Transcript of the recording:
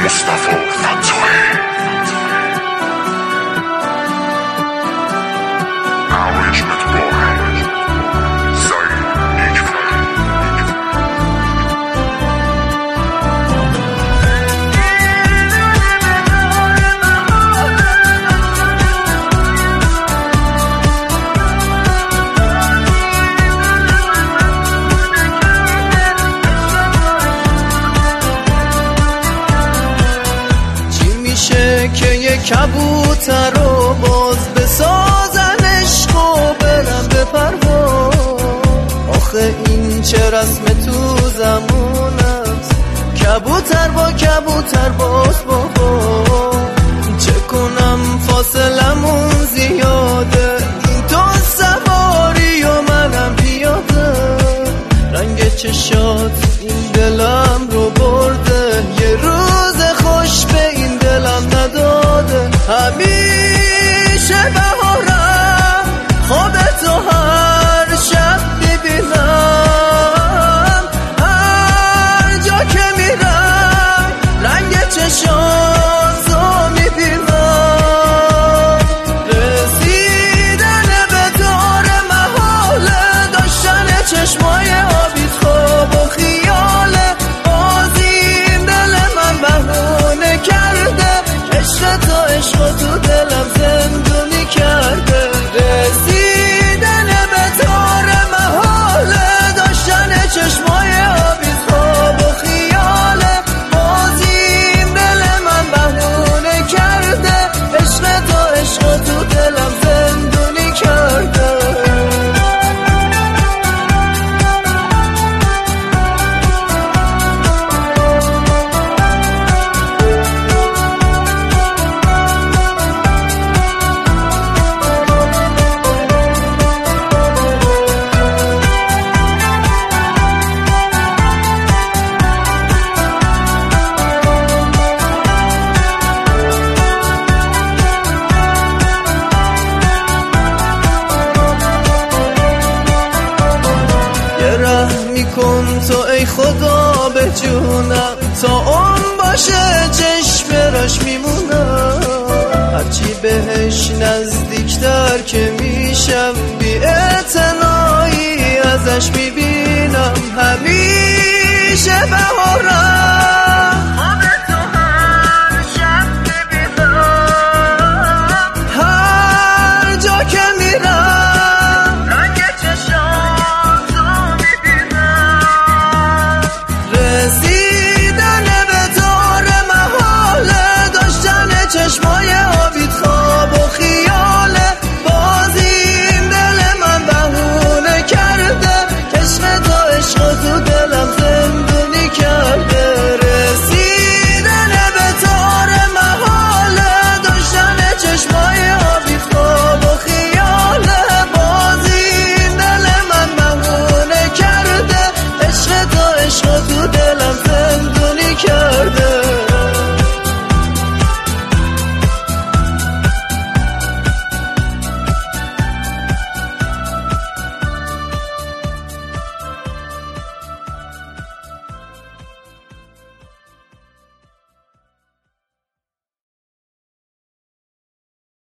که یک کبوتر رو باز بسازن عشق و برم به پرواز. آخه این چه رسم تو زمان است، کبوتر با کبوتر باز بابا. چه کنم فاصلمون زیاده، این تو سواری و منم پیاده. رنگ چشات این دلم رو برده، یه روز خوش به این دلم نداده. همیشه بهارم خودتو هر شب میبینم، هر جا که میرم رنگ چشاتو میبینم. رسیدن به دور محاله، داشتن چشمای آبی خواب و خیاله. بازیم دل من بهونه کرده، عشق تو عشق تو دلم زندونی کرده. رسیدن به دور محاله، داشتن چشمای آبی خواب و خیاله. بازیم دل من بهونه کرده، عشق تو عشق تو دلم زندونی کرده. کن تو ای خدا به جونم، تا اون باشه چشم راش میمونم. هرچی بهش نزدیکتر که میشم، بی اعتنایی ازش میبینم. همین